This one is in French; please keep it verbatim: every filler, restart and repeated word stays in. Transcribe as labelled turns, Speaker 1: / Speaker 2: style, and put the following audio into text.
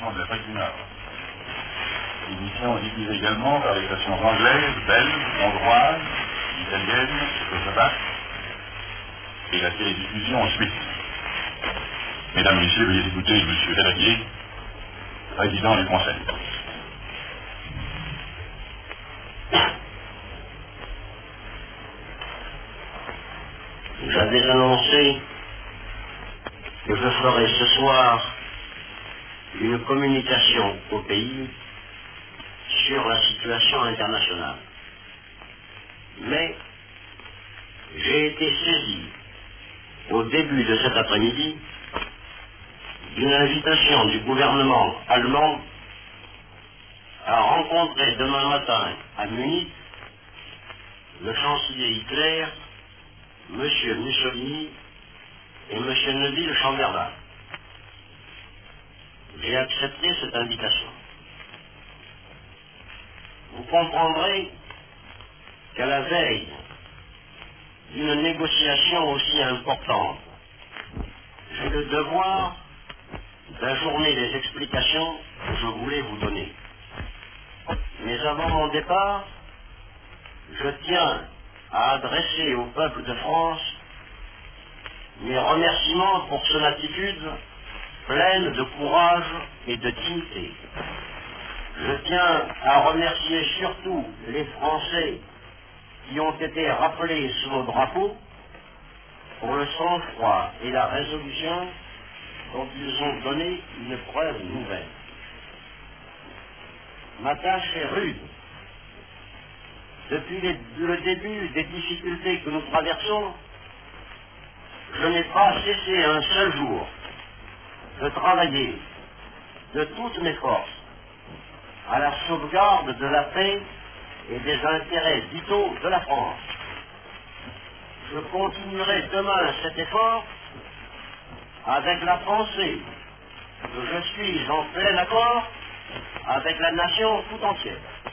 Speaker 1: débarquement de l'Afrique du Nord. Édition diffusée également par les stations anglaises, belges, hongroises, italiennes, tchécoslovaques et la télédiffusion en Suisse. Mesdames et Messieurs, veuillez écouter M. Ferrier, président du Conseil.
Speaker 2: J'avais annoncé que je ferai ce soir une communication au pays sur la situation internationale. Mais j'ai été saisi au début de cet après-midi d'une invitation du gouvernement allemand à rencontrer demain matin à Munich le chancelier Hitler, M. Mussolini et M. Neville Chamberlain. J'ai accepté cette invitation. Vous comprendrez qu'à la veille d'une négociation aussi importante, j'ai le devoir d'ajourner les explications que je voulais vous donner. Mais avant mon départ, je tiens à adresser au peuple de France mes remerciements pour son attitude pleine de courage et de dignité. Je tiens à remercier surtout les Français qui ont été rappelés sous nos drapeaux pour le sang-froid et la résolution dont ils ont donné une preuve nouvelle. Ma tâche est rude. Depuis les, le début des difficultés que nous traversons, je n'ai pas cessé un seul jour de travailler de toutes mes forces à la sauvegarde de la paix et des intérêts vitaux de la France. Je continuerai demain cet effort avec la pensée que je suis en plein accord avec la nation tout entière.